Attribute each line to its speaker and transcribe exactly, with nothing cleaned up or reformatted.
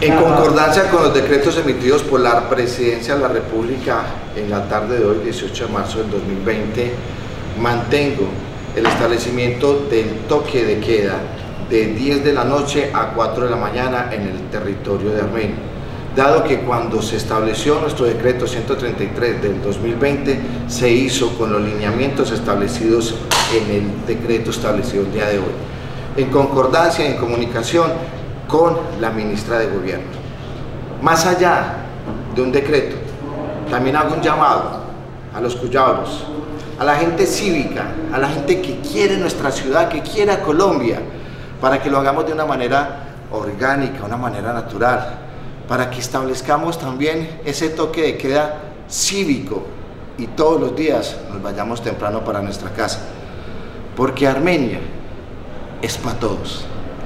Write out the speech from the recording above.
Speaker 1: En concordancia con los decretos emitidos por la Presidencia de la República en la tarde de hoy, dieciocho de marzo del dos mil veinte, mantengo el establecimiento del toque de queda de diez de la noche a cuatro de la mañana en el territorio de Armenia, dado que cuando se estableció nuestro decreto ciento treinta y tres del dos mil veinte se hizo con los lineamientos establecidos en el decreto establecido el día de hoy, en concordancia y en comunicación con la ministra de Gobierno. Más allá de un decreto, también hago un llamado a los cuyabros, a la gente cívica, a la gente que quiere nuestra ciudad, que quiere a Colombia, para que lo hagamos de una manera orgánica, una manera natural, para que establezcamos también ese toque de queda cívico y todos los días nos vayamos temprano para nuestra casa, porque Armenia es para todos.